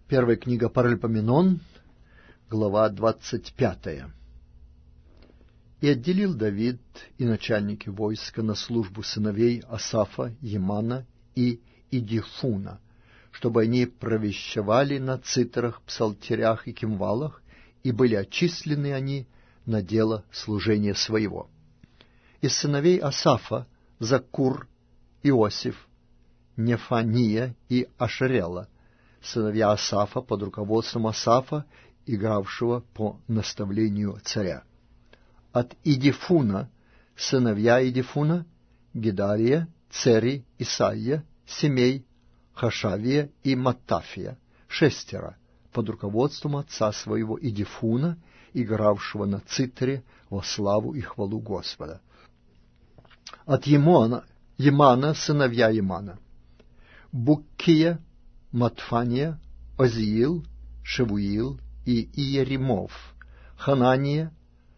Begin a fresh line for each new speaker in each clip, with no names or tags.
Первая книга Паральпоменон, глава 25. «И отделил Давид и начальники войска на службу сыновей Асафа, Емана и Идифуна, чтобы они провещевали на цитрах, псалтерях и кимвалах, и были отчислены они на дело служения своего. Из сыновей Асафа Закур, Иосиф, Нефания и Ашерела, сыновья Асафа под руководством Асафа, игравшего по наставлению царя. От Идифуна сыновья Идифуна Гедария, Цери, Исаия, Семей, Хашавия и Маттафия, 6 под руководством отца своего Идифуна, игравшего на цитре во славу и хвалу Господа. От Емана сыновья Емана Буккия, Матфания, Озиил, Шевуил и Иеремов, Ханани,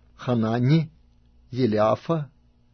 Елиафа,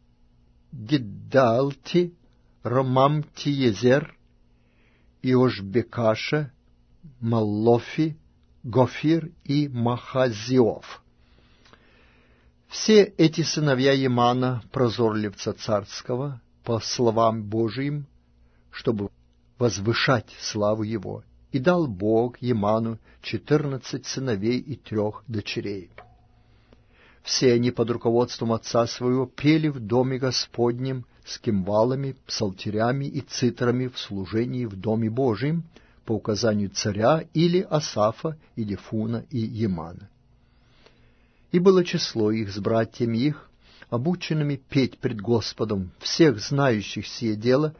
Гиддалти, Ромамтиезер, Иошбекаша, Маллофи, Гофир и Махазиов. Все эти сыновья Емана, прозорливца царского, по словам Божиим, чтобы возвышать славу его, и дал Бог Еману 14 сыновей и 3 дочерей. Все они под руководством отца своего пели в доме Господнем с кимвалами, псалтерями и цитрами в служении в доме Божием по указанию царя или Асафа, Идифуна и Емана. И было число их с братьями их, обученными петь пред Господом, всех знающих сие дело,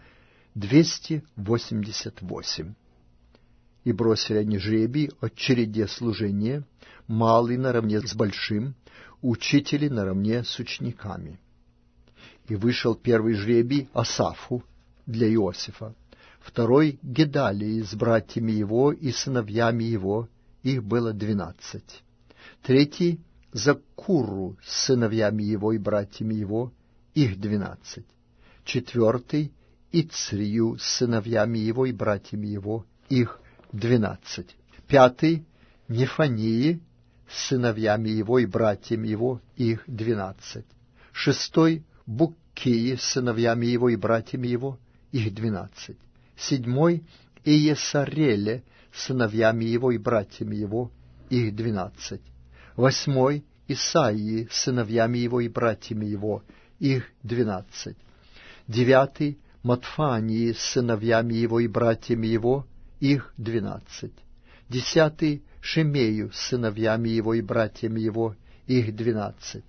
288. И бросили они жребий о череде служения, малый наравне с большим, учители наравне с учениками. И вышел первый жребий Асафу для Иосифа, второй Гедалии с братьями его и сыновьями его, их было 12. Третий Закуру с сыновьями его и братьями его, их 12. Четвертый Ицрию с сыновьями его и братьями его, их 12. Пятый Нефании с сыновьями его и братьями его, их 12. Шестой Буккии с сыновьями его и братьями его, их 12. Седьмой Иесареле с сыновьями его и братьями его, их 12. Восьмой Исаии с сыновьями его и братьями его, их 12. Девятый Матфании с сыновьями его и братьями его, их 12. 10 Шемею с сыновьями его и братьями его, их 12.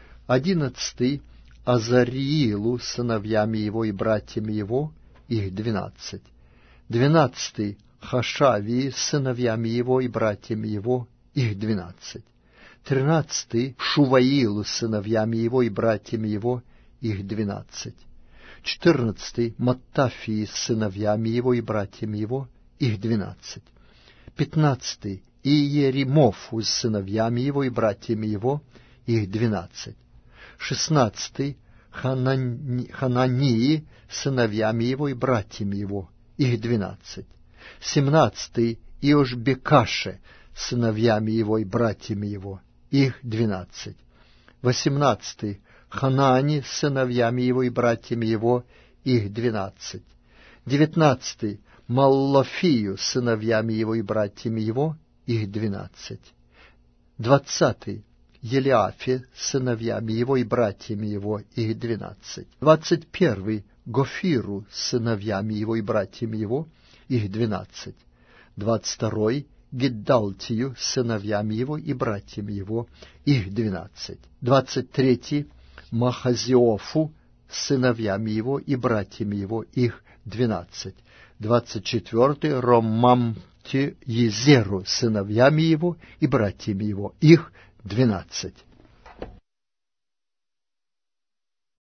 11 Азариилу с сыновьями его и братьями его, их 12. 12 Хашавии с сыновьями его и братьями его, их 12. 13 Шуваилу с сыновьями его и братьями его, их 12. 14 Маттафии с сыновьями его и братьями его, их 12. 15 Иеремофу с сыновьями его и братьями его, их 12. 16 Ханании с сыновьями его и братьями его, их 12. 17 Иошбекаше с сыновьями его и братьями его, их 12. 18 Ханани с сыновьями его и братьями его, их 12. 19 Маллофию с сыновьями его и братьями его, их 12. 20 Елиафе с сыновьями его и братьями его, их 12. 21 Гофиру с сыновьями его и братьями его, их 12. 22 Гиддалтию с сыновьями его и братьями его, их 12. 23 Махазиофу с сыновьями его и братьями его, их 12. 24 Ромамтиезеру с сыновьями его и братьями его, их 12.